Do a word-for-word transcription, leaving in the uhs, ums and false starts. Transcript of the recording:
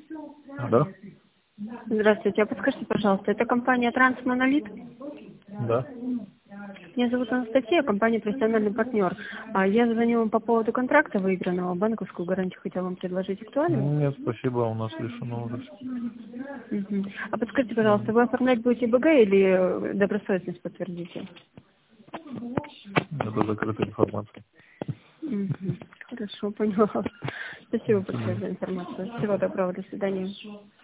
Да? Здравствуйте, а подскажите, пожалуйста, это компания Трансмонолит? Да. Меня зовут Анастасия, компания «Профессиональный партнер». А я звоню вам по поводу контракта выигранного, банковскую гарантию хотела вам предложить. Актуально? Нет, спасибо, у нас решено уже все. Мгм. А подскажите, пожалуйста, вы оформлять будете БГ или добросовестность подтвердите? Это закрытая информация. Мгм. Хорошо, поняла. Спасибо До большое свидания. за информацию. Всего доброго, до свидания.